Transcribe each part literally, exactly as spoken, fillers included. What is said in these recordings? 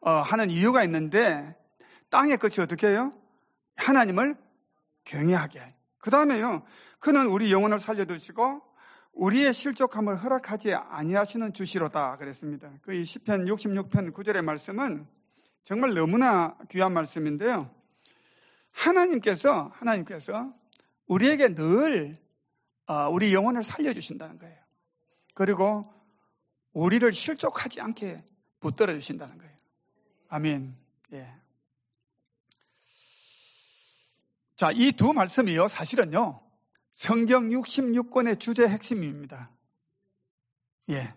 어, 하는 이유가 있는데 땅의 끝이 어떻게 해요? 하나님을 경외하게. 그 다음에요, 그는 우리 영혼을 살려두시고 우리의 실족함을 허락하지 아니하시는 주시로다 그랬습니다. 그 이 시편 육십육 편 구 절의 말씀은 정말 너무나 귀한 말씀인데요. 하나님께서 하나님께서 우리에게 늘 어, 우리 영혼을 살려주신다는 거예요. 그리고 우리를 실족하지 않게 붙들어 주신다는 거예요. 아멘. 예. 자, 이 두 말씀이요, 사실은요, 성경 육십육 권의 주제 핵심입니다. 예.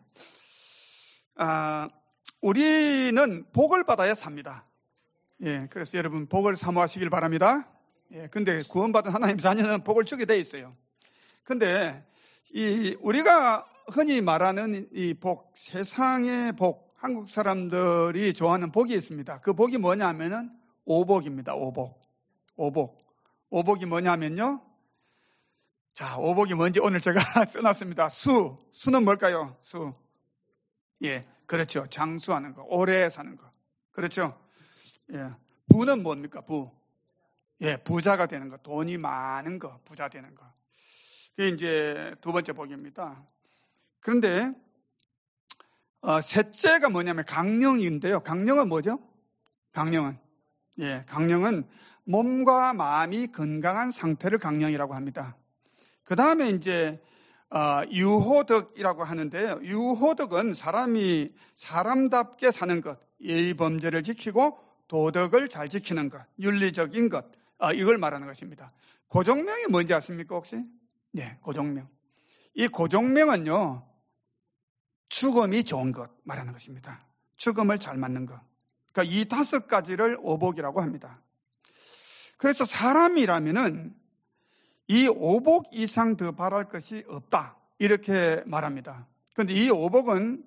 아, 우리는 복을 받아야 삽니다. 예. 그래서 여러분, 복을 사모하시길 바랍니다. 예. 근데 구원받은 하나님 자녀는 복을 주게 돼 있어요. 근데 이 우리가 흔히 말하는 이 복, 세상의 복, 한국 사람들이 좋아하는 복이 있습니다. 그 복이 뭐냐면은 오복입니다. 오복. 오복. 오복이 뭐냐면요. 자, 오복이 뭔지 오늘 제가 써놨습니다. 수. 수는 뭘까요? 수. 예, 그렇죠. 장수하는 거. 오래 사는 거. 그렇죠. 예. 부는 뭡니까? 부. 예, 부자가 되는 거. 돈이 많은 거. 부자 되는 거. 그게 이제 두 번째 복입니다. 그런데 어, 셋째가 뭐냐면 강령인데요. 강령은 뭐죠? 강령은 예, 강령은 몸과 마음이 건강한 상태를 강령이라고 합니다. 그 다음에 이제 어, 유호덕이라고 하는데요. 유호덕은 사람이 사람답게 사는 것, 예의 범죄를 지키고 도덕을 잘 지키는 것, 윤리적인 것, 어, 이걸 말하는 것입니다. 고종명이 뭔지 아십니까 혹시? 네, 고종명. 이 고종명은요, 죽음이 좋은 것 말하는 것입니다. 죽음을 잘 맞는 것. 그러니까 이 다섯 가지를 오복이라고 합니다. 그래서 사람이라면은 이 오복 이상 더 바랄 것이 없다, 이렇게 말합니다. 그런데 이 오복은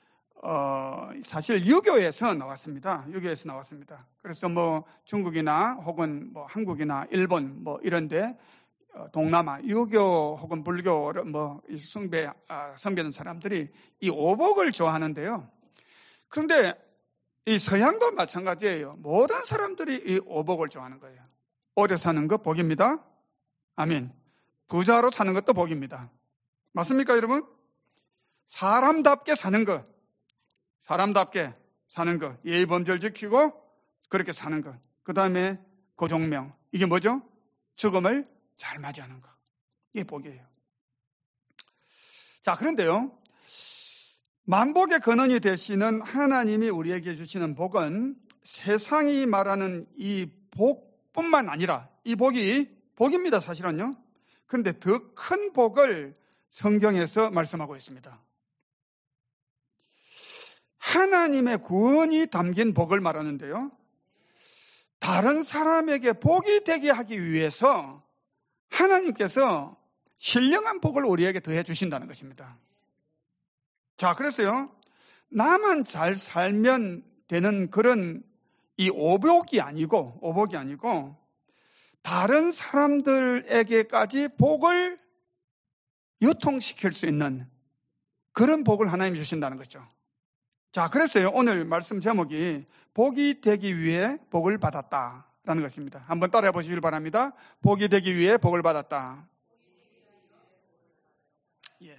어, 사실 유교에서 나왔습니다. 유교에서 나왔습니다. 그래서 뭐 중국이나 혹은 뭐 한국이나 일본 뭐 이런데 동남아 유교 혹은 불교를 뭐 숭배 섬기는 사람들이 이 오복을 좋아하는데요. 그런데 이 서양도 마찬가지예요. 모든 사람들이 이 오복을 좋아하는 거예요. 오래 사는 것 복입니다. 아멘. 부자로 사는 것도 복입니다. 맞습니까, 여러분? 사람답게 사는 것, 사람답게 사는 것, 예의 범죄를 지키고 그렇게 사는 것. 그 다음에 고종명, 이게 뭐죠? 죽음을 잘 맞이하는 것. 이게 복이에요. 자, 그런데요, 만복의 근원이 되시는 하나님이 우리에게 주시는 복은 세상이 말하는 이 복뿐만 아니라, 이 복이 복입니다, 사실은요. 그런데 더 큰 복을 성경에서 말씀하고 있습니다. 하나님의 구원이 담긴 복을 말하는데요, 다른 사람에게 복이 되게 하기 위해서 하나님께서 신령한 복을 우리에게 더해 주신다는 것입니다. 자, 그래서요, 나만 잘 살면 되는 그런 이 오복이 아니고, 오복이 아니고, 다른 사람들에게까지 복을 유통시킬 수 있는 그런 복을 하나님이 주신다는 거죠. 자, 그래서요, 오늘 말씀 제목이 복이 되기 위해 복을 받았다라는 것입니다. 한번 따라해 보시길 바랍니다. 복이 되기 위해 복을 받았다. 예.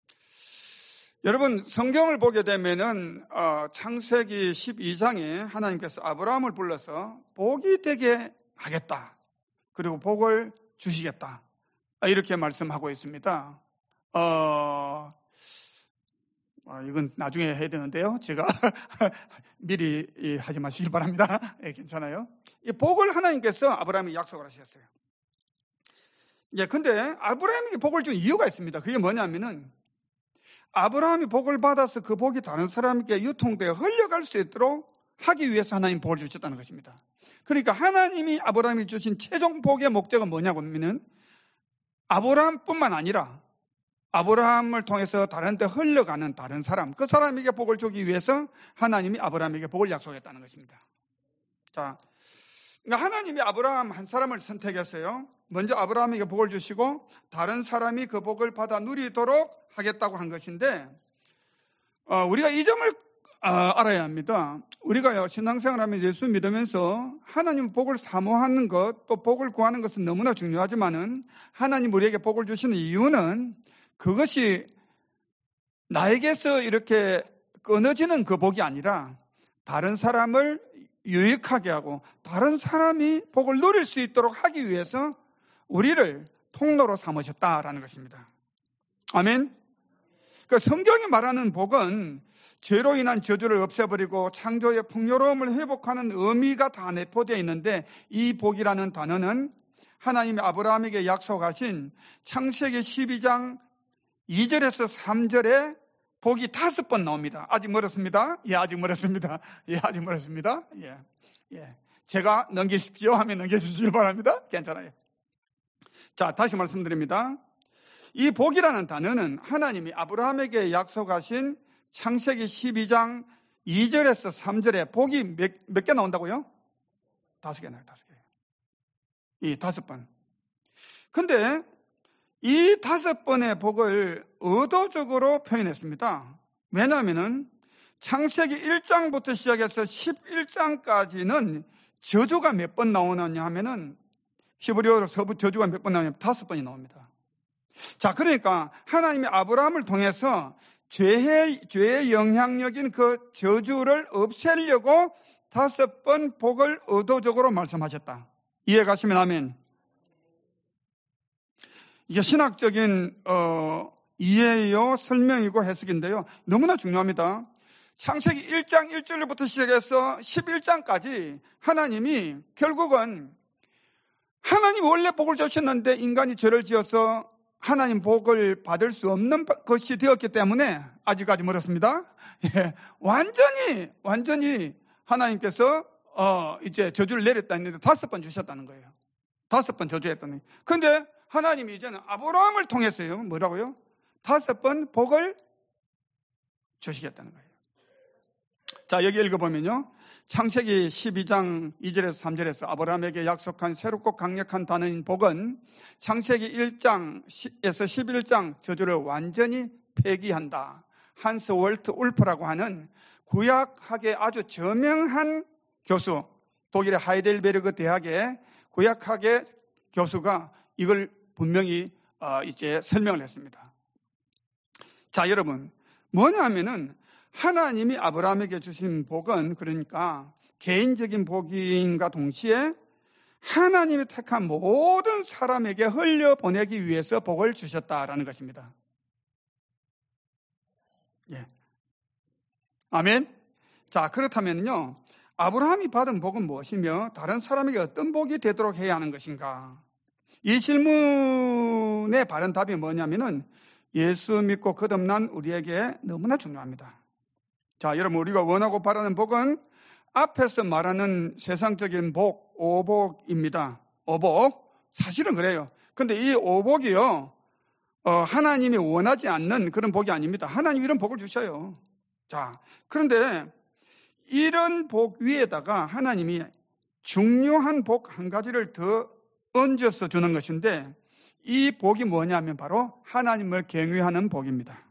여러분, 성경을 보게 되면은 어, 창세기 십이 장에 하나님께서 아브라함을 불러서 복이 되게 하겠다, 그리고 복을 주시겠다, 이렇게 말씀하고 있습니다. 어, 어, 이건 나중에 해야 되는데요, 제가 미리 하지 마시길 바랍니다. 예, 괜찮아요. 이 복을 하나님께서 아브라함에게 약속을 하셨어요. 예, 근데 아브라함에게 복을 준 이유가 있습니다. 그게 뭐냐면은 아브라함이 복을 받아서 그 복이 다른 사람에게 유통되어 흘려갈 수 있도록 하기 위해서 하나님 복을 주셨다는 것입니다. 그러니까 하나님이 아브라함이 주신 최종 복의 목적은 뭐냐고 하면은 아브라함뿐만 아니라 아브라함을 통해서 다른 데 흘러가는 다른 사람, 그 사람에게 복을 주기 위해서 하나님이 아브라함에게 복을 약속했다는 것입니다. 자, 그러니까 하나님이 아브라함 한 사람을 선택했어요. 먼저 아브라함에게 복을 주시고 다른 사람이 그 복을 받아 누리도록 하겠다고 한 것인데, 어, 우리가 이 점을 아, 알아야 합니다. 우리가요, 신앙생활하면서 예수 믿으면서 하나님 복을 사모하는 것, 또 복을 구하는 것은 너무나 중요하지만은 하나님 우리에게 복을 주시는 이유는 그것이 나에게서 이렇게 끊어지는 그 복이 아니라 다른 사람을 유익하게 하고 다른 사람이 복을 누릴 수 있도록 하기 위해서 우리를 통로로 삼으셨다라는 것입니다. 아멘. 그러니까 성경이 말하는 복은 죄로 인한 저주를 없애버리고 창조의 풍요로움을 회복하는 의미가 다 내포되어 있는데, 이 복이라는 단어는 하나님이 아브라함에게 약속하신 창세기 십이 장 이 절에서 삼 절에 복이 다섯 번 나옵니다. 아직 멀었습니다. 예, 아직 멀었습니다. 예, 아직 멀었습니다. 예, 예. 제가 넘기십시오 하면 넘겨주시길 바랍니다. 괜찮아요. 자, 다시 말씀드립니다. 이 복이라는 단어는 하나님이 아브라함에게 약속하신 창세기 십이 장 이 절에서 삼 절에 복이 몇, 몇 개 나온다고요? 다섯 개 나와요, 다섯 개. 이 다섯 번. 근데 이 다섯 번의 복을 의도적으로 표현했습니다. 왜냐하면은 창세기 일 장부터 시작해서 십일 장까지는 저주가 몇 번 나오느냐 하면은 히브리어로 서부 저주가 몇 번 나오냐면 다섯 번이 나옵니다. 자, 그러니까 하나님이 아브라함을 통해서 죄의, 죄의 영향력인 그 저주를 없애려고 다섯 번 복을 의도적으로 말씀하셨다. 이해 가시면 아멘. 이게 신학적인 어, 이해요, 설명이고 해석인데요. 너무나 중요합니다. 창세기 일 장 일 절부터 시작해서 십일 장까지 하나님이 결국은 하나님 원래 복을 주셨는데 인간이 죄를 지어서 하나님 복을 받을 수 없는 것이 되었기 때문에 아직까지 멀었습니다. 예, 완전히 완전히 하나님께서 어, 이제 저주를 내렸다 했는데 다섯 번 주셨다는 거예요. 다섯 번 저주했다는 거예요. 그런데 하나님이 이제는 아브라함을 통해서요, 뭐라고요? 다섯 번 복을 주시겠다는 거예요. 자, 여기 읽어보면요, 창세기 십이 장 이 절에서 삼 절에서 아브라함에게 약속한 새롭고 강력한 단어인 복은 창세기 일 장에서 십일 장 저주를 완전히 폐기한다. 한스 월트 울프라고 하는 구약학의 아주 저명한 교수, 독일의 하이델베르그 대학의 구약학의 교수가 이걸 분명히 이제 설명을 했습니다. 자, 여러분, 뭐냐 하면은 하나님이 아브라함에게 주신 복은 그러니까 개인적인 복인과 동시에 하나님이 택한 모든 사람에게 흘려보내기 위해서 복을 주셨다라는 것입니다. 예. 아멘. 자, 그렇다면요, 아브라함이 받은 복은 무엇이며 다른 사람에게 어떤 복이 되도록 해야 하는 것인가? 이 질문의 바른 답이 뭐냐면은 예수 믿고 거듭난 우리에게 너무나 중요합니다. 자, 여러분, 우리가 원하고 바라는 복은 앞에서 말하는 세상적인 복, 오복입니다. 오복. 사실은 그래요. 근데 이 오복이요, 어, 하나님이 원하지 않는 그런 복이 아닙니다. 하나님이 이런 복을 주셔요. 자, 그런데 이런 복 위에다가 하나님이 중요한 복 한 가지를 더 얹어서 주는 것인데, 이 복이 뭐냐면 바로 하나님을 경외하는 복입니다.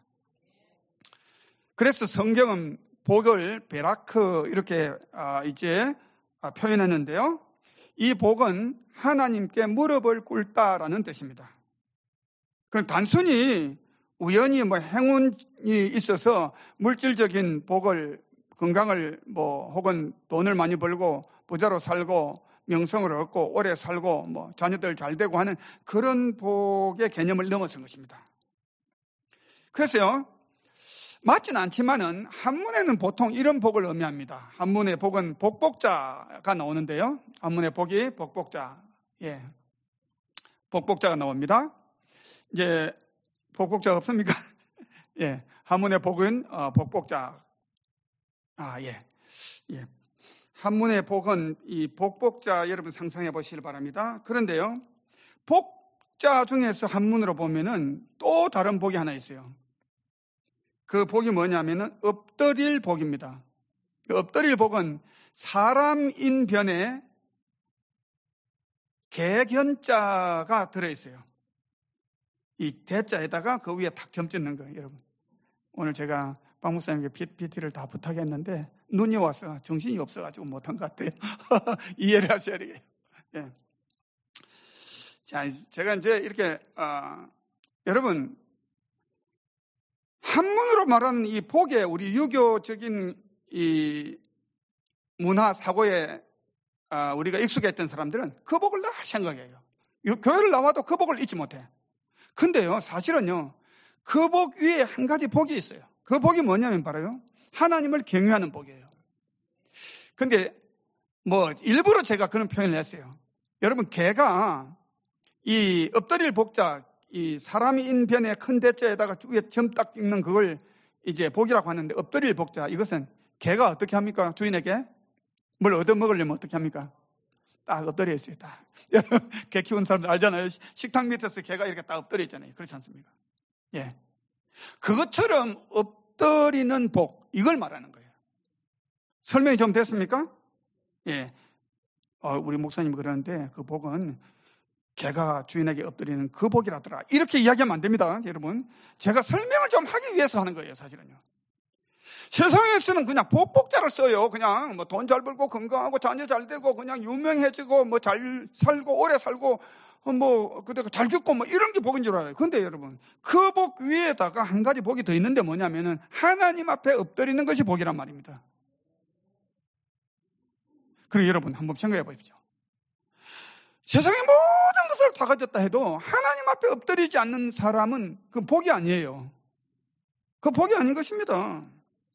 그래서 성경은 복을 베라크 이렇게 이제 표현했는데요, 이 복은 하나님께 무릎을 꿇다라는 뜻입니다. 그럼 단순히 우연히 뭐 행운이 있어서 물질적인 복을, 건강을 뭐 혹은 돈을 많이 벌고 부자로 살고 명성을 얻고 오래 살고 뭐 자녀들 잘 되고 하는 그런 복의 개념을 넘어선 것입니다. 그래서요, 맞진 않지만은 한문에는 보통 이런 복을 의미합니다. 한문의 복은 복복자가 나오는데요, 한문의 복이 복복자, 예, 복복자가 나옵니다. 이제 복복자 없습니까? 예, 한문의 복은 어, 복복자. 아, 예, 예. 한문의 복은 이 복복자, 여러분 상상해 보시길 바랍니다. 그런데요, 복자 중에서 한문으로 보면은 또 다른 복이 하나 있어요. 그 복이 뭐냐면은 엎드릴 복입니다. 그 엎드릴 복은 사람인 변에 개견자가 들어있어요. 이 대자에다가 그 위에 탁 점 찍는 거예요, 여러분. 오늘 제가 박 목사님께 피티를 다 부탁했는데 눈이 와서 정신이 없어가지고 못한 것 같아요. 이해를 하셔야 되겠어요. 예. 자, 제가 이제 이렇게 어, 여러분 한문으로 말하는 이 복에 우리 유교적인 이 문화 사고에 어, 우리가 익숙했던 사람들은 그 복을 늘 생각해요. 교회를 나와도 그 복을 잊지 못해. 근데요, 사실은요, 그 복 위에 한 가지 복이 있어요. 그 복이 뭐냐면 바로요, 하나님을 경외하는 복이에요. 근데 뭐 일부러 제가 그런 표현을 했어요. 여러분, 개가 이 엎드릴 복자, 이 사람이 인변에 큰 대자에다가 위에 점 딱 찍는 그걸 이제 복이라고 하는데, 엎드릴 복자, 이것은 개가 어떻게 합니까? 주인에게 뭘 얻어먹으려면 어떻게 합니까? 딱 엎드려 있어요. 딱. 개 키우는 사람들 알잖아요. 식탁 밑에서 개가 이렇게 딱 엎드려 있잖아요. 그렇지 않습니까? 예. 그것처럼 엎드리는 복, 이걸 말하는 거예요. 설명이 좀 됐습니까? 예. 어, 우리 목사님이 그러는데 그 복은 개가 주인에게 엎드리는 그 복이라더라. 이렇게 이야기하면 안 됩니다, 여러분. 제가 설명을 좀 하기 위해서 하는 거예요, 사실은요. 세상에서는 그냥 복복자를 써요. 그냥 뭐 돈 잘 벌고 건강하고 자녀 잘 되고 그냥 유명해지고 뭐 잘 살고 오래 살고 뭐 그때 잘 죽고 뭐 이런 게 복인 줄 알아요. 근데 여러분, 그 복 위에다가 한 가지 복이 더 있는데 뭐냐면은 하나님 앞에 엎드리는 것이 복이란 말입니다. 그리고 여러분 한번 생각해 보십시오. 세상의 모든 것을 다 가졌다 해도 하나님 앞에 엎드리지 않는 사람은 그 복이 아니에요. 그 복이 아닌 것입니다.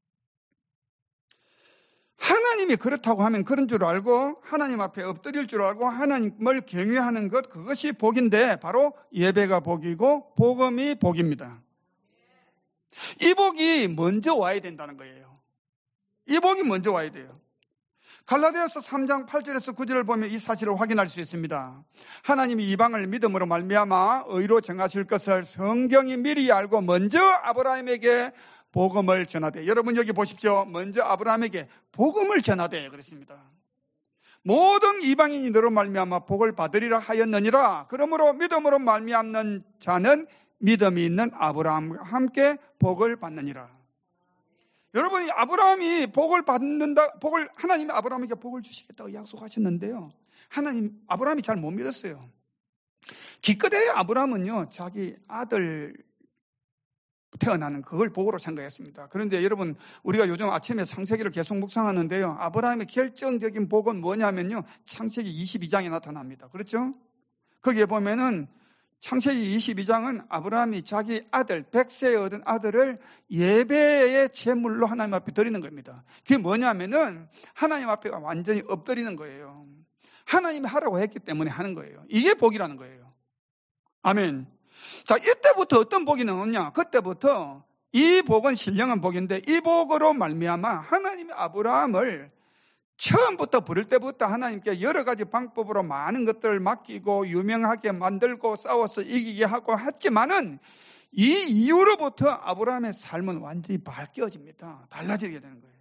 하나님이 그렇다고 하면 그런 줄 알고 하나님 앞에 엎드릴 줄 알고 하나님을 경외하는 것, 그것이 복인데 바로 예배가 복이고 복음이 복입니다. 이 복이 먼저 와야 된다는 거예요. 이 복이 먼저 와야 돼요. 갈라디아서 삼 장 팔 절에서 구 절을 보면 이 사실을 확인할 수 있습니다. 하나님이 이방을 믿음으로 말미암아 의로 정하실 것을 성경이 미리 알고 먼저 아브라함에게 복음을 전하되, 여러분 여기 보십시오. 먼저 아브라함에게 복음을 전하되 그랬습니다. 모든 이방인이 너로 말미암아 복을 받으리라 하였느니라. 그러므로 믿음으로 말미암는 자는 믿음이 있는 아브라함과 함께 복을 받느니라. 여러분, 아브라함이 복을 받는다, 복을, 하나님이 아브라함에게 복을 주시겠다고 약속하셨는데요, 하나님, 아브라함이 잘 못 믿었어요. 기껏해야 아브라함은요, 자기 아들 태어나는 그걸 복으로 생각했습니다. 그런데 여러분, 우리가 요즘 아침에 창세기를 계속 묵상하는데요, 아브라함의 결정적인 복은 뭐냐면요, 창세기 이십이 장에 나타납니다. 그렇죠? 거기에 보면은 창세기 이십이 장은 아브라함이 자기 아들, 백세에 얻은 아들을 예배의 제물로 하나님 앞에 드리는 겁니다. 그게 뭐냐면은 하나님 앞에 완전히 엎드리는 거예요. 하나님이 하라고 했기 때문에 하는 거예요. 이게 복이라는 거예요. 아멘. 자, 이때부터 어떤 복이 나오냐? 그때부터 이 복은 신령한 복인데, 이 복으로 말미암아 하나님이 아브라함을 처음부터 부를 때부터 하나님께 여러 가지 방법으로 많은 것들을 맡기고 유명하게 만들고 싸워서 이기게 하고 했지만은, 이 이후로부터 아브라함의 삶은 완전히 바뀌어집니다. 달라지게 되는 거예요.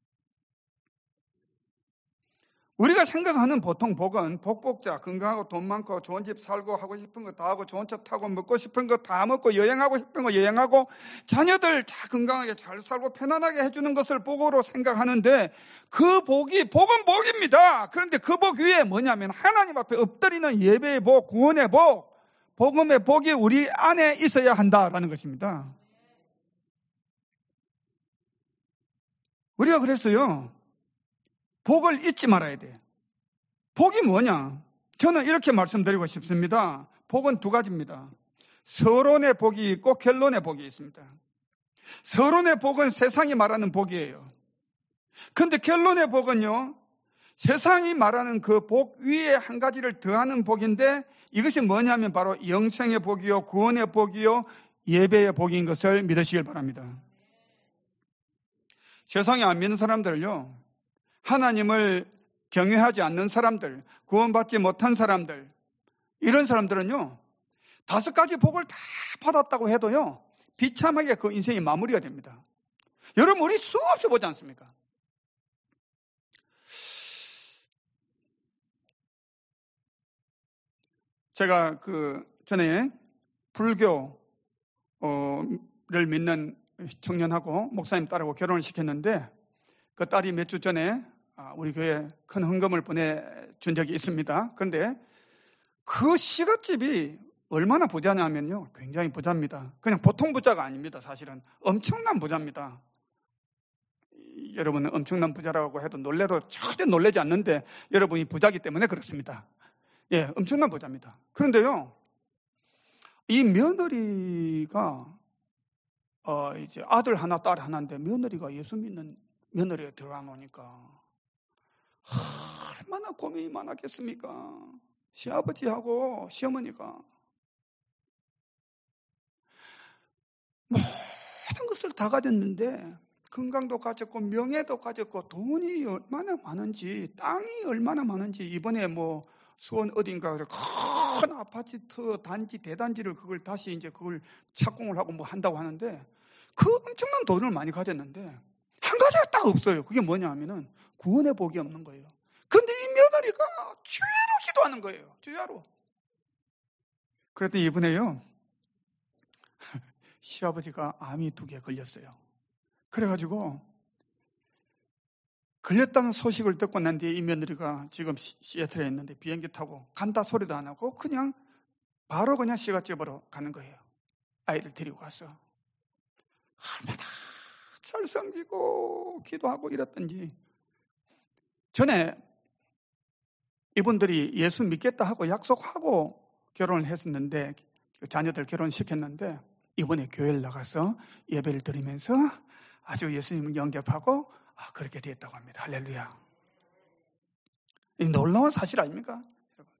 우리가 생각하는 보통 복은 복복자, 건강하고 돈 많고 좋은 집 살고 하고 싶은 거 다 하고 좋은 차 타고 먹고 싶은 거 다 먹고 여행하고 싶은 거 여행하고 자녀들 다 건강하게 잘 살고 편안하게 해주는 것을 복으로 생각하는데, 그 복이 복은 복입니다. 그런데 그 복 위에 뭐냐면 하나님 앞에 엎드리는 예배의 복, 구원의 복, 복음의 복이 우리 안에 있어야 한다라는 것입니다. 우리가 그랬어요. 복을 잊지 말아야 돼. 복이 뭐냐? 저는 이렇게 말씀드리고 싶습니다. 복은 두 가지입니다. 서론의 복이 있고 결론의 복이 있습니다. 서론의 복은 세상이 말하는 복이에요. 근데 결론의 복은요, 세상이 말하는 그 복 위에 한 가지를 더하는 복인데, 이것이 뭐냐면 바로 영생의 복이요, 구원의 복이요, 예배의 복인 것을 믿으시길 바랍니다. 세상에 안 믿는 사람들을요, 하나님을 경외하지 않는 사람들, 구원받지 못한 사람들, 이런 사람들은요, 다섯 가지 복을 다 받았다고 해도요, 비참하게 그 인생이 마무리가 됩니다. 여러분, 우리 수없이 보지 않습니까? 제가 그 전에 불교를 믿는 청년하고 목사님 딸하고 결혼을 시켰는데 그 딸이 몇 주 전에 우리 교회에 큰 헌금을 보내준 적이 있습니다. 그런데 그 시갓집이 얼마나 부자냐면요, 굉장히 부자입니다. 그냥 보통 부자가 아닙니다. 사실은 엄청난 부자입니다. 여러분은 엄청난 부자라고 해도 놀래도 전혀 놀라지 않는데 여러분이 부자기 때문에 그렇습니다. 예, 엄청난 부자입니다. 그런데요, 이 며느리가 어 이제 아들 하나 딸 하나인데 며느리가 예수 믿는 며느리가 들어가 놓으니까 얼마나 고민이 많았겠습니까? 시아버지하고 시어머니가 모든 것을 다 가졌는데 건강도 가졌고 명예도 가졌고 돈이 얼마나 많은지 땅이 얼마나 많은지 이번에 뭐 수원 어딘가 큰 아파트 단지 대단지를 그걸 다시 이제 그걸 착공을 하고 뭐 한다고 하는데 그 엄청난 돈을 많이 가졌는데 한 가지가 딱 없어요. 그게 뭐냐 하면은 구원의 복이 없는 거예요. 근데 이 며느리가 주야로 기도하는 거예요. 주야로. 그랬더니 이번에요 시아버지가 암이 두 개 걸렸어요. 그래가지고 걸렸다는 소식을 듣고 난 뒤에 이 며느리가 지금 시애틀에 있는데 비행기 타고 간다 소리도 안 하고 그냥 바로 그냥 시가집으로 가는 거예요. 아이를 데리고 가서 얼마나 잘 섬기고 기도하고 이랬던지. 전에 이분들이 예수 믿겠다 하고 약속하고 결혼을 했었는데 자녀들 결혼시켰는데 이번에 교회를 나가서 예배를 드리면서 아주 예수님을 영접하고 아, 그렇게 됐다고 합니다. 할렐루야. 이 놀라운 사실 아닙니까? 여러분.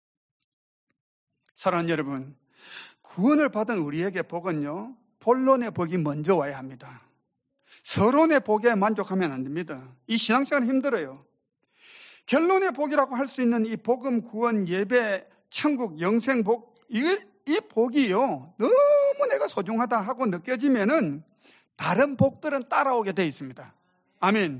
사랑하는 여러분, 구원을 받은 우리에게 복은요, 본론의 복이 먼저 와야 합니다. 서론의 복에 만족하면 안 됩니다. 이 신앙생활은 힘들어요. 결론의 복이라고 할 수 있는 이 복음, 구원, 예배, 천국, 영생 복, 이, 이 복이요, 너무 내가 소중하다 하고 느껴지면은 다른 복들은 따라오게 돼 있습니다. 아멘.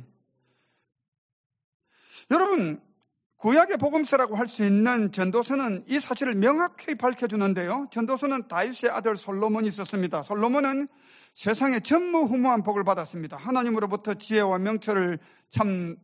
여러분, 구약의 복음서라고 할 수 있는 전도서는 이 사실을 명확히 밝혀주는데요. 전도서는 다윗의 아들 솔로몬이 썼습니다. 솔로몬은 세상에 전무후무한 복을 받았습니다. 하나님으로부터 지혜와 명철을 참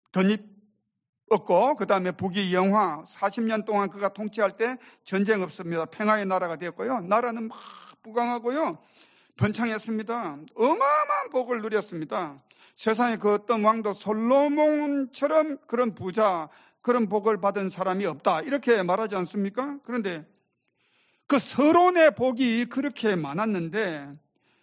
덧입었고, 그 다음에 부귀 영화, 사십 년 동안 그가 통치할 때 전쟁 없습니다. 평화의 나라가 되었고요. 나라는 막 부강하고요, 번창했습니다. 어마어마한 복을 누렸습니다. 세상에 그 어떤 왕도 솔로몬처럼 그런 부자, 그런 복을 받은 사람이 없다, 이렇게 말하지 않습니까? 그런데 그 서론의 복이 그렇게 많았는데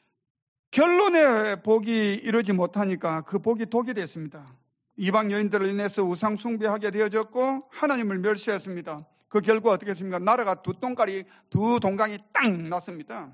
결론의 복이 이루지 못하니까 그 복이 독이 됐습니다. 이방 여인들을 인해서 우상 숭배하게 되어졌고 하나님을 멸시했습니다. 그 결과 어떻게 했습니까? 나라가 두 동가리, 두 동강이 딱 났습니다.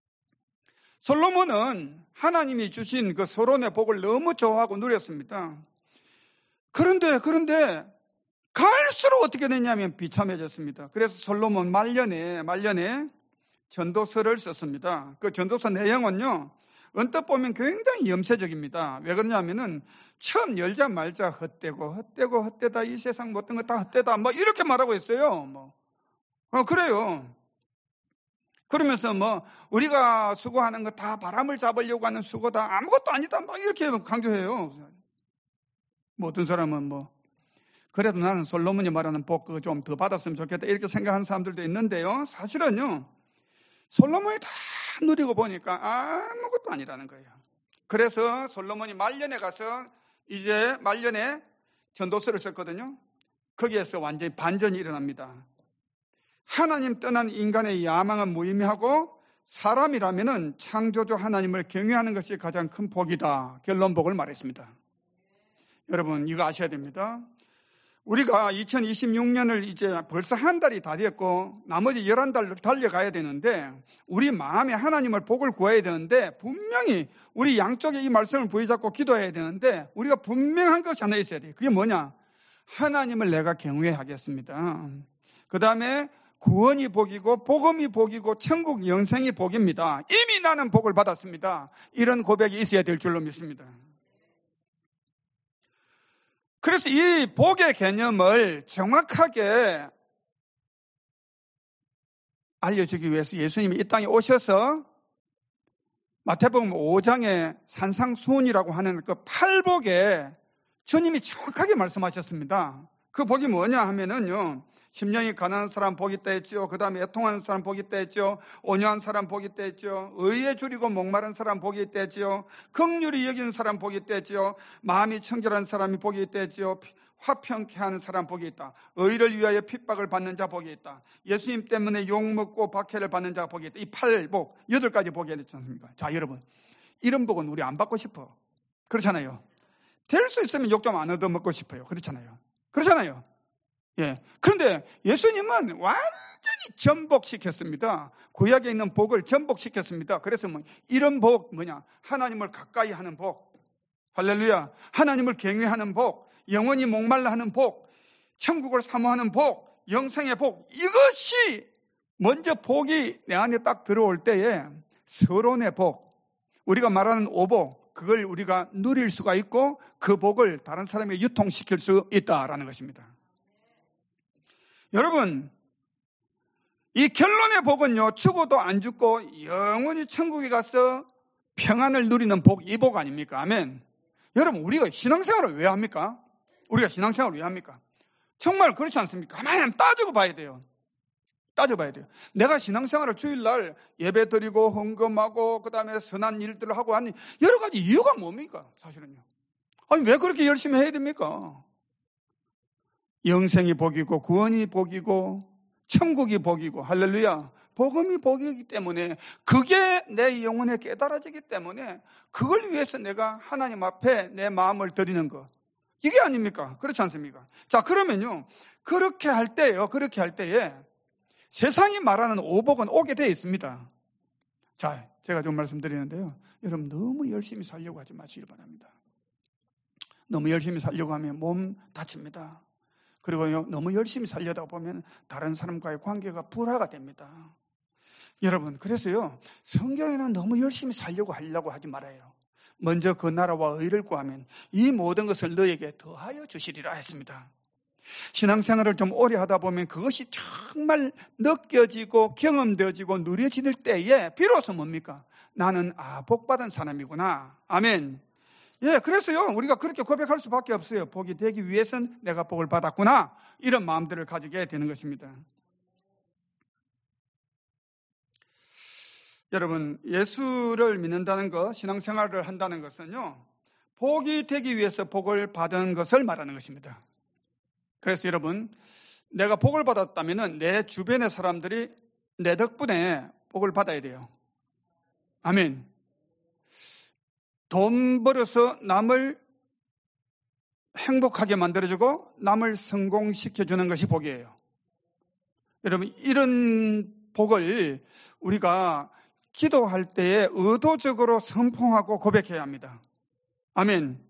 솔로몬은 하나님이 주신 그 서론의 복을 너무 좋아하고 누렸습니다. 그런데 그런데 갈수록 어떻게 되냐면 비참해졌습니다. 그래서 솔로몬 말년에 말년에 전도서를 썼습니다. 그 전도서 내용은요, 언뜻 보면 굉장히 염세적입니다. 왜 그러냐면은 처음 열자마자 헛되고 헛되고 헛되다, 이 세상 모든 거 다 헛되다, 뭐 이렇게 말하고 있어요. 뭐 어, 그래요. 그러면서 뭐 우리가 수고하는 거 다 바람을 잡으려고 하는 수고다, 아무것도 아니다, 막 이렇게 강조해요. 뭐 어떤 사람은 뭐 그래도 나는 솔로몬이 말하는 복 그거 좀 더 받았으면 좋겠다, 이렇게 생각하는 사람들도 있는데요. 사실은요, 솔로몬이 다 누리고 보니까 아무것도 아니라는 거예요. 그래서 솔로몬이 말년에 가서 이제 말년에 전도서를 썼거든요. 거기에서 완전히 반전이 일어납니다. 하나님 떠난 인간의 야망은 무의미하고 사람이라면은 창조주 하나님을 경외하는 것이 가장 큰 복이다, 결론복을 말했습니다. 여러분, 이거 아셔야 됩니다. 우리가 이천이십육 년을 이제 벌써 한 달이 다 됐고 나머지 열한 달을 달려가야 되는데 우리 마음에 하나님을 복을 구해야 되는데 분명히 우리 양쪽에 이 말씀을 부여잡고 기도해야 되는데 우리가 분명한 것이 하나 있어야 돼요. 그게 뭐냐? 하나님을 내가 경외하겠습니다. 그 다음에 구원이 복이고 복음이 복이고 천국 영생이 복입니다. 이미 나는 복을 받았습니다. 이런 고백이 있어야 될 줄로 믿습니다. 그래서 이 복의 개념을 정확하게 알려주기 위해서 예수님이 이 땅에 오셔서 마태복음 오 장의 산상수훈이라고 하는 그 팔복에 주님이 정확하게 말씀하셨습니다. 그 복이 뭐냐 하면은요, 심령이 가난한 사람 복이 있다 했죠. 그 다음에 애통하는 사람 복이 있다 했죠. 온유한 사람 복이 있다 했죠. 의에 줄이고 목마른 사람 복이 있다 했죠. 긍휼히 여기는 사람 복이 있다 했죠. 마음이 청결한 사람이 복이 있다 했죠. 화평케 하는 사람 복이 있다. 의를 위하여 핍박을 받는 자 복이 있다. 예수님 때문에 욕먹고 박해를 받는 자 복이 있다. 이 팔복, 여덟 가지 복이 있지 않습니까? 자, 여러분, 이런 복은 우리 안 받고 싶어. 그렇잖아요. 될 수 있으면 욕 좀 안 얻어먹고 싶어요. 그렇잖아요. 그렇잖아요. 예. 그런데 예수님은 완전히 전복시켰습니다. 구약에 있는 복을 전복시켰습니다. 그래서 뭐 이런 복 뭐냐? 하나님을 가까이 하는 복. 할렐루야. 하나님을 경외하는 복. 영원히 목말라 하는 복, 천국을 사모하는 복, 영생의 복, 이것이 먼저 복이 내 안에 딱 들어올 때에 서론의 복, 우리가 말하는 오복, 그걸 우리가 누릴 수가 있고 그 복을 다른 사람에게 유통시킬 수 있다라는 것입니다. 여러분, 이 결론의 복은요, 죽어도 안 죽고 영원히 천국에 가서 평안을 누리는 복, 이 복 아닙니까? 아멘. 여러분, 우리가 신앙생활을 왜 합니까? 우리가 신앙생활을 왜 합니까? 정말 그렇지 않습니까? 가만히 한번 따지고 봐야 돼요. 따져봐야 돼요. 내가 신앙생활을 주일날 예배 드리고 헌금하고 그 다음에 선한 일들을 하고 하는 여러 가지 이유가 뭡니까? 사실은요. 아니 왜 그렇게 열심히 해야 됩니까? 영생이 복이고 구원이 복이고 천국이 복이고 할렐루야. 복음이 복이기 때문에 그게 내 영혼에 깨달아지기 때문에 그걸 위해서 내가 하나님 앞에 내 마음을 드리는 것. 이게 아닙니까? 그렇지 않습니까? 자, 그러면요. 그렇게 할 때요. 그렇게 할 때에 세상이 말하는 오복은 오게 되어 있습니다. 자, 제가 좀 말씀드리는데요. 여러분 너무 열심히 살려고 하지 마시길 바랍니다. 너무 열심히 살려고 하면 몸 다칩니다. 그리고 너무 열심히 살려다 보면 다른 사람과의 관계가 불화가 됩니다. 여러분, 그래서요. 성경에는 너무 열심히 살려고 하려고 하지 말아요. 먼저 그 나라와 의를 구하면 이 모든 것을 너에게 더하여 주시리라 했습니다. 신앙생활을 좀 오래 하다 보면 그것이 정말 느껴지고 경험되어지고 누려질 때에 비로소 뭡니까? 나는 아, 복받은 사람이구나. 아멘. 예, 그래서요, 우리가 그렇게 고백할 수밖에 없어요. 복이 되기 위해서는 내가 복을 받았구나. 이런 마음들을 가지게 되는 것입니다. 여러분, 예수를 믿는다는 것, 신앙생활을 한다는 것은요, 복이 되기 위해서 복을 받은 것을 말하는 것입니다. 그래서 여러분, 내가 복을 받았다면 내 주변의 사람들이 내 덕분에 복을 받아야 돼요. 아멘. 돈 벌어서 남을 행복하게 만들어주고 남을 성공시켜주는 것이 복이에요. 여러분, 이런 복을 우리가 기도할 때에 의도적으로 선포하고 고백해야 합니다. 아멘.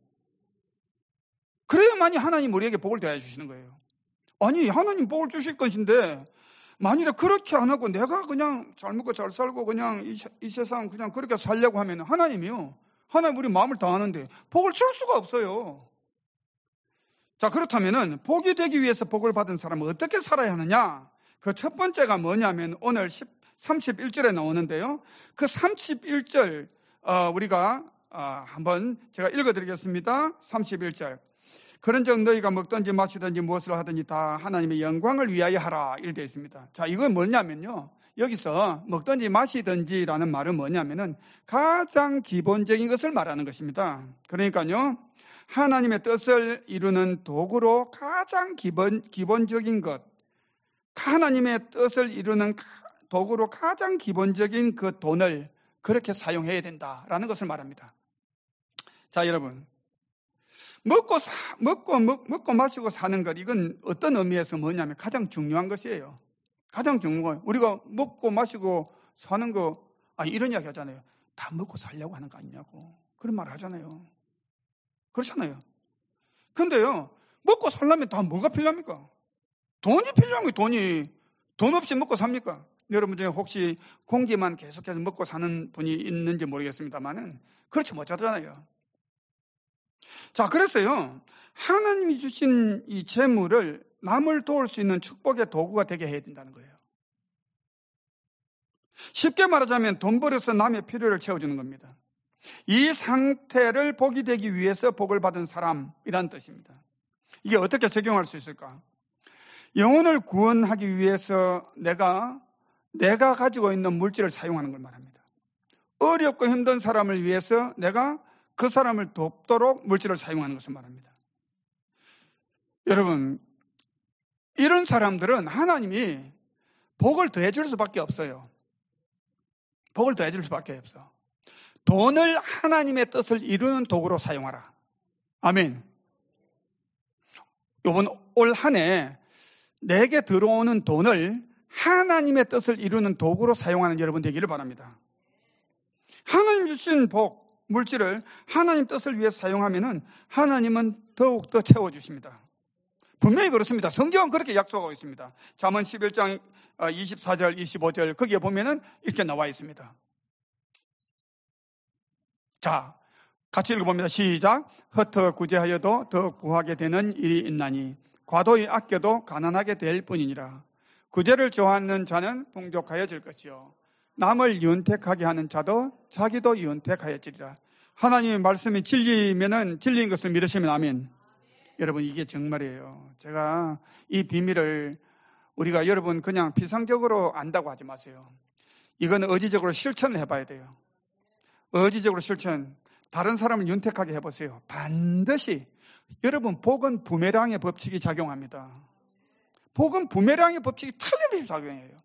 그래야만이 하나님 우리에게 복을 더해 주시는 거예요. 아니, 하나님 복을 주실 것인데 만일에 그렇게 안 하고 내가 그냥 잘 먹고 잘 살고 그냥 이, 이 세상 그냥 그렇게 살려고 하면 하나님이요. 하나님 우리 마음을 다하는데 복을 줄 수가 없어요. 자, 그렇다면은 복이 되기 위해서 복을 받은 사람은 어떻게 살아야 하느냐? 그 첫 번째가 뭐냐면 오늘 삼십일 절에 나오는데요. 그 삼십일 절 어, 우리가 어, 한번 제가 읽어드리겠습니다. 삼십일 절. 그런즉 너희가 먹든지 마시든지 무엇을 하든지 다 하나님의 영광을 위하여 하라 이렇게 되어 있습니다. 자, 이건 뭐냐면요. 여기서 먹든지 마시든지라는 말은 뭐냐면은 가장 기본적인 것을 말하는 것입니다. 그러니까요. 하나님의 뜻을 이루는 도구로 가장 기본, 기본적인 것, 하나님의 뜻을 이루는 도구로 가장 기본적인 그 돈을 그렇게 사용해야 된다라는 것을 말합니다. 자, 여러분. 먹고, 사, 먹고, 먹, 먹고 마시고 사는 것, 이건 어떤 의미에서 뭐냐면 가장 중요한 것이에요. 가장 중요한 거예요. 우리가 먹고 마시고 사는 거, 아니, 이런 이야기 하잖아요. 다 먹고 살려고 하는 거 아니냐고. 그런 말 하잖아요. 그렇잖아요. 근데요, 먹고 살려면 다 뭐가 필요합니까? 돈이 필요한 거예요, 돈이. 돈 없이 먹고 삽니까? 여러분 중에 혹시 공기만 계속해서 먹고 사는 분이 있는지 모르겠습니다만은 그렇지 못하잖아요. 자, 그래서요, 하나님이 주신 이 재물을 남을 도울 수 있는 축복의 도구가 되게 해야 된다는 거예요. 쉽게 말하자면 돈 벌어서 남의 필요를 채워주는 겁니다. 이 상태를 복이 되기 위해서 복을 받은 사람이라는 뜻입니다. 이게 어떻게 적용할 수 있을까? 영혼을 구원하기 위해서 내가 내가 가지고 있는 물질을 사용하는 걸 말합니다. 어렵고 힘든 사람을 위해서 내가 그 사람을 돕도록 물질을 사용하는 것을 말합니다. 여러분, 이런 사람들은 하나님이 복을 더해줄 수밖에 없어요. 복을 더해줄 수밖에 없어. 돈을 하나님의 뜻을 이루는 도구로 사용하라. 아멘. 이번 올 한 해 내게 들어오는 돈을 하나님의 뜻을 이루는 도구로 사용하는 여러분 되기를 바랍니다. 하나님 주신 복, 물질을 하나님 뜻을 위해 사용하면은 하나님은 더욱더 채워주십니다. 분명히 그렇습니다. 성경은 그렇게 약속하고 있습니다. 잠언 십일 장 이십사 절, 이십오 절 거기에 보면은 이렇게 나와 있습니다. 자, 같이 읽어봅니다. 시작. 흩어 구제하여도 더 구하게 되는 일이 있나니 과도히 아껴도 가난하게 될 뿐이니라. 구제를 좋아하는 자는 풍족하여질 것이요 남을 윤택하게 하는 자도 자기도 윤택하여지리라. 하나님의 말씀이 진리면은 진리인 것을 믿으시면 아멘. 여러분, 이게 정말이에요. 제가 이 비밀을 우리가 여러분 그냥 피상적으로 안다고 하지 마세요. 이건 의지적으로 실천을 해봐야 돼요. 의지적으로 실천. 다른 사람을 윤택하게 해보세요. 반드시 여러분, 복은 부메랑의 법칙이 작용합니다. 복은 부메랑의 법칙이 틀림없이 작용해요.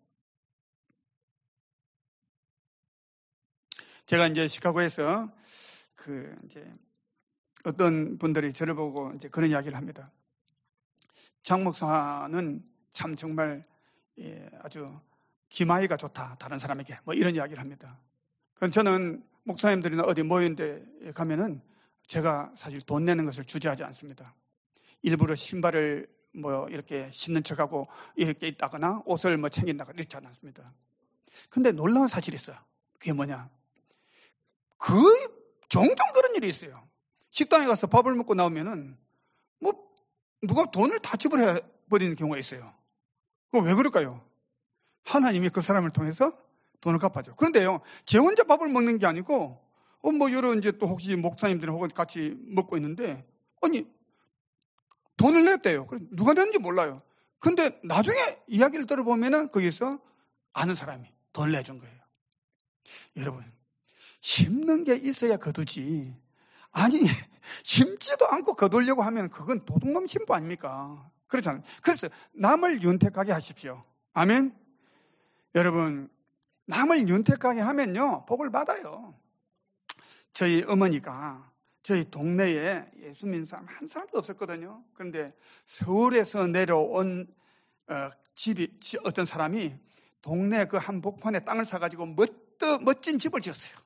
제가 이제 시카고에서 그 이제 어떤 분들이 저를 보고 이제 그런 이야기를 합니다. 장 목사는 참 정말 예, 아주 기마이가 좋다. 다른 사람에게 뭐 이런 이야기를 합니다. 그럼 저는 목사님들이나 어디 모이는데 가면은 제가 사실 돈 내는 것을 주저하지 않습니다. 일부러 신발을 뭐 이렇게 신는 척하고 이렇게 있다거나 옷을 뭐 챙긴다거나 이렇지 않습니다. 근데 놀라운 사실이 있어요. 그게 뭐냐? 거의 종종 그런 일이 있어요. 식당에 가서 밥을 먹고 나오면은 뭐 누가 돈을 다 지불해 버리는 경우가 있어요. 그럼 왜 그럴까요? 하나님이 그 사람을 통해서 돈을 갚아줘. 그런데요, 제 혼자 밥을 먹는 게 아니고, 어, 뭐, 여러 이제 또 혹시 목사님들 혹은 같이 먹고 있는데, 아니, 돈을 냈대요. 누가 냈는지 몰라요. 근데 나중에 이야기를 들어보면은 거기서 아는 사람이 돈을 내준 거예요. 여러분, 심는 게 있어야 거두지. 아니, 심지도 않고 거두려고 하면 그건 도둑놈 신부 아닙니까? 그렇잖아요. 그래서 남을 윤택하게 하십시오. 아멘? 여러분, 남을 윤택하게 하면요, 복을 받아요. 저희 어머니가 저희 동네에 예수 믿는 사람 한 사람도 없었거든요. 그런데 서울에서 내려온 어, 집이, 어떤 사람이 동네 그 한복판에 땅을 사가지고 멋져, 멋진 집을 지었어요.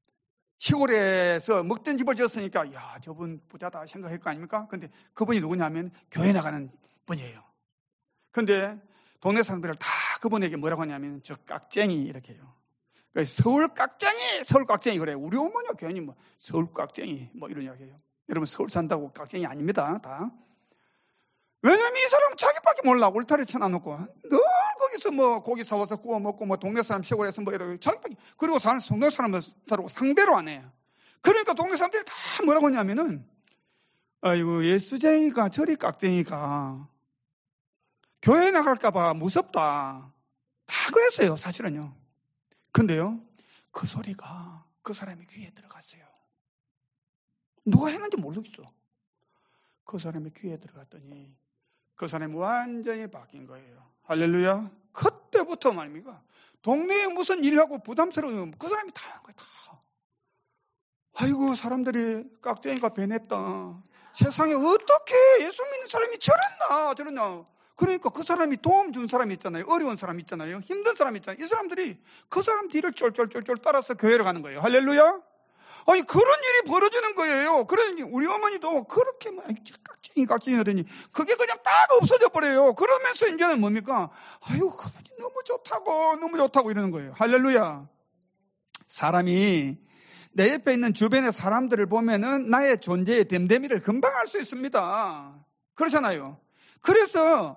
시골에서 멋진 집을 지었으니까, 야, 저분 부자다 생각할 거 아닙니까? 근데 그분이 누구냐면 교회 나가는 분이에요. 근데 동네 사람들을 다 그분에게 뭐라고 하냐면 저 깍쟁이 이렇게 해요. 서울 깍쟁이, 서울 깍쟁이 그래요. 우리 어머니가 괜히 뭐 서울 깍쟁이 뭐 이런 이야기해요. 여러분, 서울 산다고 깍쟁이 아닙니다. 다. 왜냐면 이 사람은 자기밖에 몰라. 울타리 쳐놔놓고 늘 거기서 뭐 고기 사와서 구워 먹고 뭐 동네 사람 시골에서 뭐 이러고 자기밖에, 그리고 사는 동네 사람들하고 상대로 안 해요. 그러니까 동네 사람들이 다 뭐라고 하냐면은, 아이고 예수쟁이가 저리 깍쟁이가 교회 나갈까봐 무섭다. 다 그랬어요, 사실은요. 근데요, 그 소리가 그 사람의 귀에 들어갔어요. 누가 했는지 모르겠어. 그 사람의 귀에 들어갔더니 그 사람이 완전히 바뀐 거예요. 할렐루야. 그때부터 말입니까? 동네에 무슨 일하고 부담스러우면 그 사람이 다 한 거예요, 다. 아이고, 사람들이 깍쟁이가 변했다. 세상에 어떻게 예수 믿는 사람이 저랬나, 저랬나. 그러니까 그 사람이 도움 준 사람이 있잖아요. 어려운 사람이 있잖아요. 힘든 사람이 있잖아요. 이 사람들이 그 사람 뒤를 쫄쫄쫄쫄 따라서 교회로 가는 거예요. 할렐루야. 아니, 그런 일이 벌어지는 거예요. 그러니 우리 어머니도 그렇게 막 깍쟁이 깍쟁이 하더니 그게 그냥 딱 없어져 버려요. 그러면서 이제는 뭡니까? 아유, 그분이 너무 좋다고 너무 좋다고 이러는 거예요. 할렐루야. 사람이 내 옆에 있는 주변의 사람들을 보면은 나의 존재의 됨됨이를 금방 알 수 있습니다. 그렇잖아요. 그래서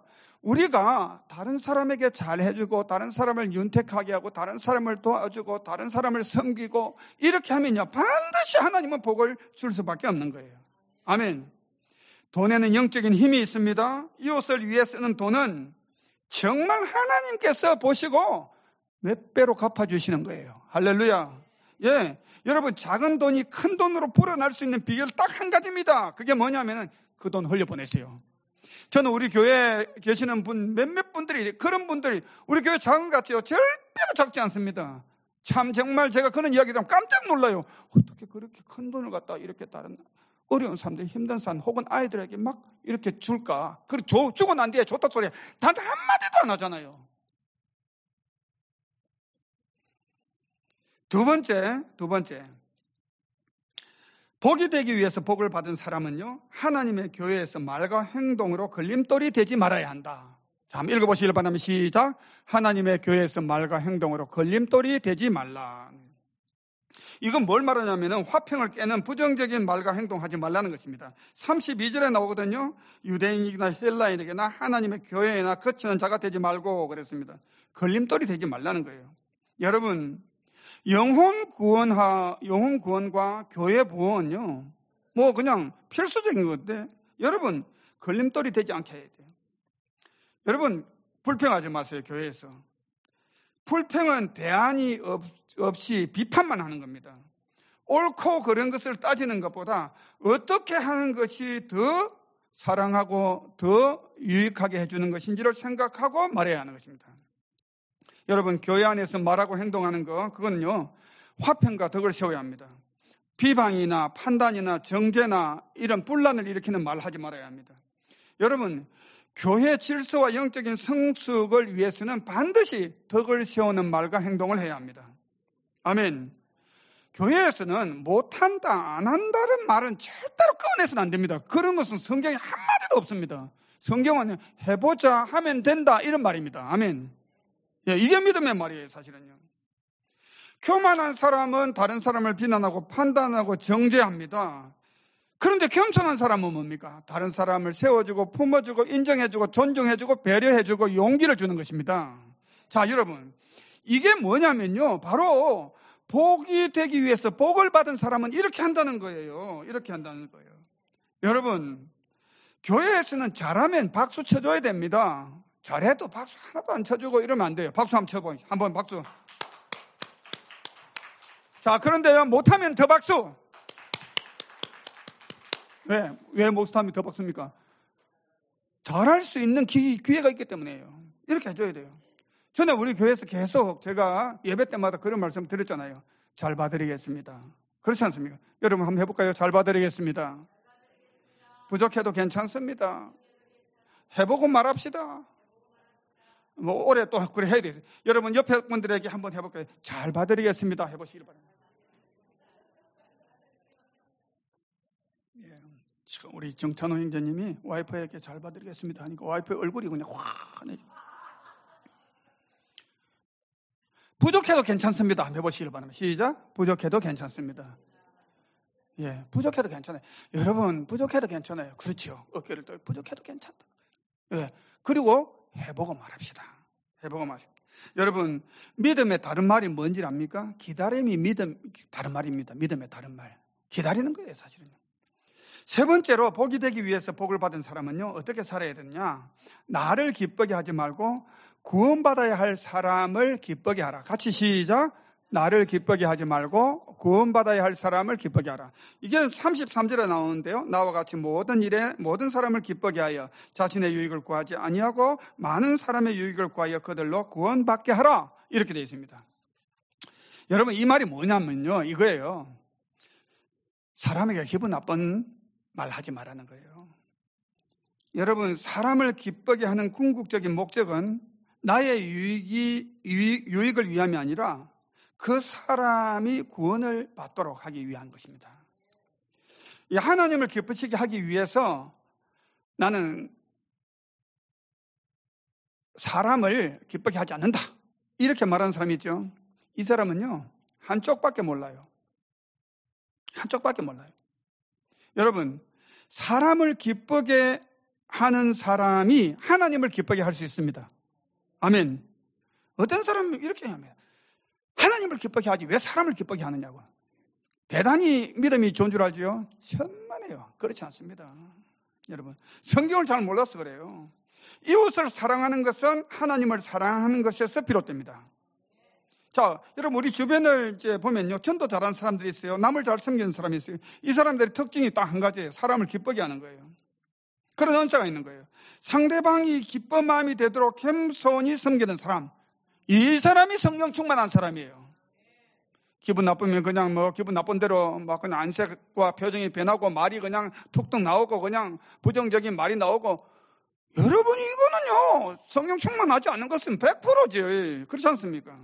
우리가 다른 사람에게 잘해주고 다른 사람을 윤택하게 하고 다른 사람을 도와주고 다른 사람을 섬기고 이렇게 하면요 반드시 하나님은 복을 줄 수밖에 없는 거예요. 아멘. 돈에는 영적인 힘이 있습니다. 이웃을 위해 쓰는 돈은 정말 하나님께서 보시고 몇 배로 갚아주시는 거예요. 할렐루야. 예, 여러분 작은 돈이 큰 돈으로 불어날 수 있는 비결 딱 한 가지입니다. 그게 뭐냐면은 그 돈 흘려보내세요. 저는 우리 교회에 계시는 분 몇몇 분들이 그런 분들이 우리 교회 작은 것 같아요. 절대로 작지 않습니다. 참 정말 제가 그런 이야기 들으면 깜짝 놀라요. 어떻게 그렇게 큰 돈을 갖다 이렇게 다른 어려운 사람들, 힘든 사람 혹은 아이들에게 막 이렇게 줄까? 그리고 줘, 주고 난 뒤에 좋다 소리 단 한마디도 안 하잖아요. 두 번째, 두 번째. 복이 되기 위해서 복을 받은 사람은요, 하나님의 교회에서 말과 행동으로 걸림돌이 되지 말아야 한다. 자, 한번 읽어보시길 바라면 시작. 하나님의 교회에서 말과 행동으로 걸림돌이 되지 말라. 이건 뭘 말하냐면은 화평을 깨는 부정적인 말과 행동하지 말라는 것입니다. 삼십이 절에 나오거든요. 유대인이나 헬라인에게나 하나님의 교회에나 거치는 자가 되지 말고 그랬습니다. 걸림돌이 되지 말라는 거예요. 여러분, 영혼 구원하, 영혼 구원과 교회 구원은요, 뭐 그냥 필수적인 건데, 여러분, 걸림돌이 되지 않게 해야 돼요. 여러분, 불평하지 마세요, 교회에서. 불평은 대안이 없, 없이 비판만 하는 겁니다. 옳고 그런 것을 따지는 것보다 어떻게 하는 것이 더 사랑하고 더 유익하게 해주는 것인지를 생각하고 말해야 하는 것입니다. 여러분, 교회 안에서 말하고 행동하는 거, 그건요, 화평과 덕을 세워야 합니다. 비방이나 판단이나 정죄나 이런 분란을 일으키는 말 하지 말아야 합니다. 여러분, 교회 질서와 영적인 성숙을 위해서는 반드시 덕을 세우는 말과 행동을 해야 합니다. 아멘. 교회에서는 못한다, 안 한다는 말은 절대로 꺼내서는 안 됩니다. 그런 것은 성경에 한마디도 없습니다. 성경은 해보자 하면 된다 이런 말입니다. 아멘. 예, 이게 믿음의 말이에요, 사실은요. 교만한 사람은 다른 사람을 비난하고 판단하고 정죄합니다. 그런데 겸손한 사람은 뭡니까? 다른 사람을 세워주고 품어주고 인정해주고 존중해주고 배려해주고 용기를 주는 것입니다. 자, 여러분, 이게 뭐냐면요, 바로 복이 되기 위해서 복을 받은 사람은 이렇게 한다는 거예요. 이렇게 한다는 거예요. 여러분, 교회에서는 잘하면 박수 쳐줘야 됩니다. 잘해도 박수 하나도 안 쳐주고 이러면 안 돼요. 박수 한번 쳐보세요. 한번 박수. 자, 그런데요, 못하면 더 박수. 왜? 왜 못하면 더 박수입니까? 잘할 수 있는 기, 기회가 있기 때문에요. 이렇게 해줘야 돼요. 전에 우리 교회에서 계속 제가 예배 때마다 그런 말씀 드렸잖아요. 잘 봐드리겠습니다. 그렇지 않습니까? 여러분 한번 해볼까요? 잘 봐드리겠습니다. 부족해도 괜찮습니다. 해보고 말합시다. 뭐 올해 또 그래 해야 돼요. 여러분 옆에 분들에게 한번 해볼까요? 잘 봐드리겠습니다. 해보시길 바랍니다. 예, 우리 정찬호 형제님이 와이프에게 잘 봐드리겠습니다 하니까 와이프의 얼굴이 그냥 확 하네. 부족해도 괜찮습니다. 한번 해보시길 바랍니다. 시작. 부족해도 괜찮습니다. 예, 부족해도 괜찮아요. 여러분 부족해도 괜찮아요. 그렇죠. 어깨를 또 부족해도 괜찮다. 예, 그리고 해보고 말합시다. 해보고 말합시다. 여러분, 믿음의 다른 말이 뭔지 압니까? 기다림이 믿음, 다른 말입니다. 믿음의 다른 말. 기다리는 거예요, 사실은. 세 번째로 복이 되기 위해서 복을 받은 사람은요, 어떻게 살아야 되느냐? 나를 기쁘게 하지 말고 구원받아야 할 사람을 기쁘게 하라. 같이 시작. 나를 기쁘게 하지 말고 구원받아야 할 사람을 기쁘게 하라. 이게 삼십삼 절에 나오는데요. 나와 같이 모든 일에 모든 사람을 기쁘게 하여 자신의 유익을 구하지 아니하고 많은 사람의 유익을 구하여 그들로 구원받게 하라. 이렇게 되어 있습니다. 여러분 이 말이 뭐냐면요. 이거예요. 사람에게 기분 나쁜 말 하지 말라는 거예요. 여러분 사람을 기쁘게 하는 궁극적인 목적은 나의 유익이, 유익, 유익을 위함이 아니라 그 사람이 구원을 받도록 하기 위한 것입니다. 하나님을 기쁘시게 하기 위해서 나는 사람을 기쁘게 하지 않는다. 이렇게 말하는 사람이 있죠. 이 사람은요, 한쪽밖에 몰라요. 한쪽밖에 몰라요. 여러분, 사람을 기쁘게 하는 사람이 하나님을 기쁘게 할 수 있습니다. 아멘. 어떤 사람은 이렇게 합니다. 하나님을 기쁘게 하지 왜 사람을 기쁘게 하느냐고. 대단히 믿음이 좋은 줄 알지요? 천만에요. 그렇지 않습니다. 여러분, 성경을 잘 몰라서 그래요. 이웃을 사랑하는 것은 하나님을 사랑하는 것에서 비롯됩니다. 자, 여러분, 우리 주변을 이제 보면요, 전도 잘하는 사람들이 있어요. 남을 잘 섬기는 사람이 있어요. 이 사람들의 특징이 딱 한 가지예요. 사람을 기쁘게 하는 거예요. 그런 은사가 있는 거예요. 상대방이 기쁜 마음이 되도록 겸손히 섬기는 사람, 이 사람이 성령 충만한 사람이에요. 기분 나쁘면 그냥 뭐 기분 나쁜 대로 막 그냥 안색과 표정이 변하고 말이 그냥 툭툭 나오고 그냥 부정적인 말이 나오고, 여러분, 이거는요 성령 충만하지 않는 것은 백 퍼센트지. 그렇지 않습니까?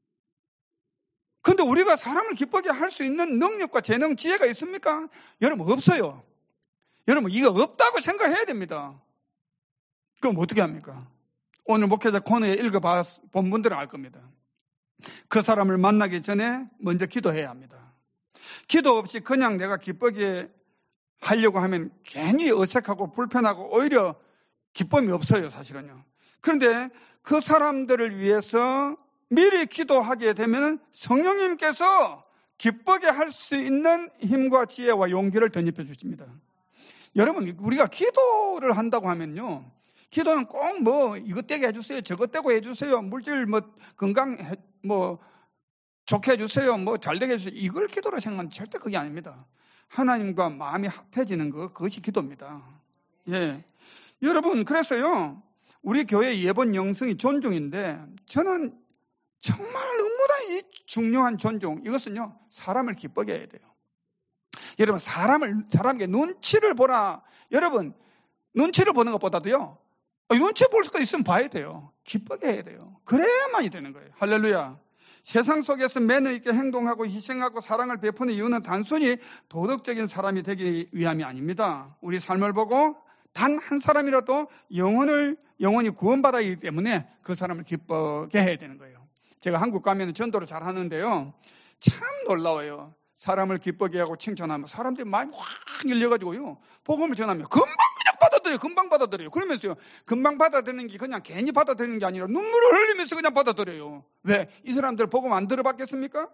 근데 우리가 사람을 기쁘게 할 수 있는 능력과 재능, 지혜가 있습니까? 여러분, 없어요. 여러분, 이거 없다고 생각해야 됩니다. 그럼 어떻게 합니까? 오늘 목회자 코너에 읽어본 분들은 알 겁니다. 그 사람을 만나기 전에 먼저 기도해야 합니다. 기도 없이 그냥 내가 기쁘게 하려고 하면 괜히 어색하고 불편하고 오히려 기쁨이 없어요, 사실은요. 그런데 그 사람들을 위해서 미리 기도하게 되면 성령님께서 기쁘게 할 수 있는 힘과 지혜와 용기를 덧입혀 주십니다. 여러분, 우리가 기도를 한다고 하면요, 기도는 꼭 뭐 이것 떼게 해주세요, 저것 떼고 해주세요, 물질 뭐 건강 뭐 좋게 해주세요, 뭐 잘되게 해주세요, 이걸 기도로 생각하면 절대 그게 아닙니다. 하나님과 마음이 합해지는 거, 그것이 기도입니다. 예, 여러분, 그래서요 우리 교회 예번 영성이 존중인데, 저는 정말 너무나 이 중요한 존중, 이것은요 사람을 기쁘게 해야 돼요. 여러분, 사람을, 사람에게 눈치를 보라. 여러분, 눈치를 보는 것보다도요, 눈치 볼 수가 있으면 봐야 돼요. 기쁘게 해야 돼요. 그래야만이 되는 거예요. 할렐루야. 세상 속에서 매너 있게 행동하고 희생하고 사랑을 베푸는 이유는 단순히 도덕적인 사람이 되기 위함이 아닙니다. 우리 삶을 보고 단 한 사람이라도 영혼을, 영혼이 구원받아야 하기 때문에 그 사람을 기쁘게 해야 되는 거예요. 제가 한국 가면 전도를 잘 하는데요, 참 놀라워요. 사람을 기쁘게 하고 칭찬하면 사람들이 마음이 확 열려가지고요, 복음을 전하면 금방 그냥 받아들여요. 금방 받아들여요. 그러면서요, 금방 받아들이는 게 그냥 괜히 받아들이는 게 아니라 눈물을 흘리면서 그냥 받아들여요. 왜? 이 사람들 복음 안 들어봤겠습니까?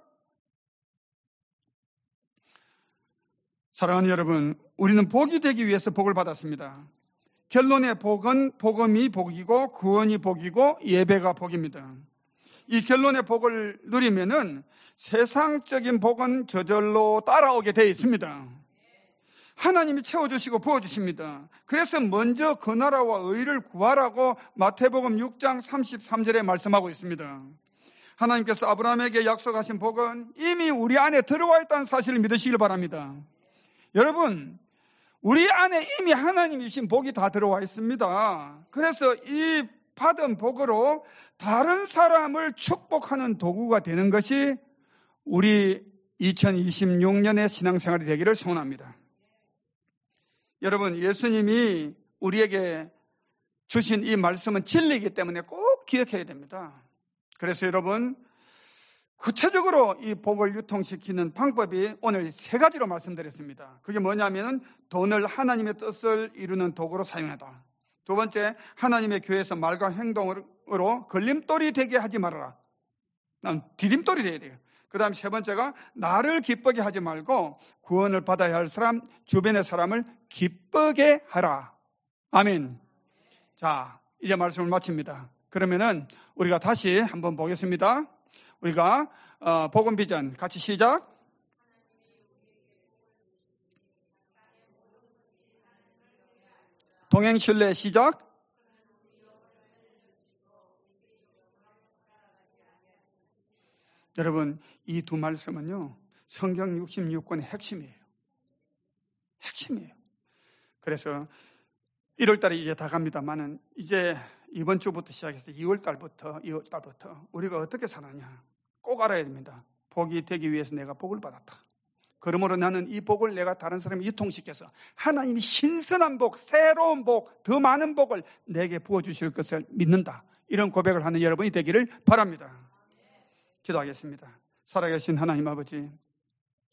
사랑하는 여러분, 우리는 복이 되기 위해서 복을 받았습니다. 결론의 복은 복음이 복이고 구원이 복이고 예배가 복입니다. 이 결론의 복을 누리면은 세상적인 복은 저절로 따라오게 되어 있습니다. 하나님이 채워주시고 부어주십니다. 그래서 먼저 그 나라와 의를 구하라고 마태복음 육 장 삼십삼 절에 말씀하고 있습니다. 하나님께서 아브라함에게 약속하신 복은 이미 우리 안에 들어와 있다는 사실을 믿으시길 바랍니다. 여러분, 우리 안에 이미 하나님이 주신 복이 다 들어와 있습니다. 그래서 이 받은 복으로 다른 사람을 축복하는 도구가 되는 것이 우리 이천이십육 년의 신앙생활이 되기를 소원합니다. 여러분, 예수님이 우리에게 주신 이 말씀은 진리이기 때문에 꼭 기억해야 됩니다. 그래서 여러분, 구체적으로 이 복을 유통시키는 방법이 오늘 세 가지로 말씀드렸습니다. 그게 뭐냐면, 돈을 하나님의 뜻을 이루는 도구로 사용하다. 두 번째, 하나님의 교회에서 말과 행동으로 걸림돌이 되게 하지 말아라. 난 디딤돌이 돼야 돼요. 그 다음 세 번째가 나를 기쁘게 하지 말고 구원을 받아야 할 사람, 주변의 사람을 기쁘게 하라. 아멘. 자, 이제 말씀을 마칩니다. 그러면은 우리가 다시 한번 보겠습니다. 우리가 어, 복음 비전 같이 시작. 동행 신뢰 시작. 여러분, 이 두 말씀은요, 성경 육십육 권의 핵심이에요. 핵심이에요. 그래서 일월 달에 이제 다 갑니다만은 이제 이번 주부터 시작해서 이월 달부터 이월 달부터 우리가 어떻게 사느냐 꼭 알아야 됩니다. 복이 되기 위해서 내가 복을 받았다. 그러므로 나는 이 복을 내가 다른 사람에 유통시켜서 하나님이 신선한 복, 새로운 복, 더 많은 복을 내게 부어주실 것을 믿는다. 이런 고백을 하는 여러분이 되기를 바랍니다. 기도하겠습니다. 살아계신 하나님 아버지,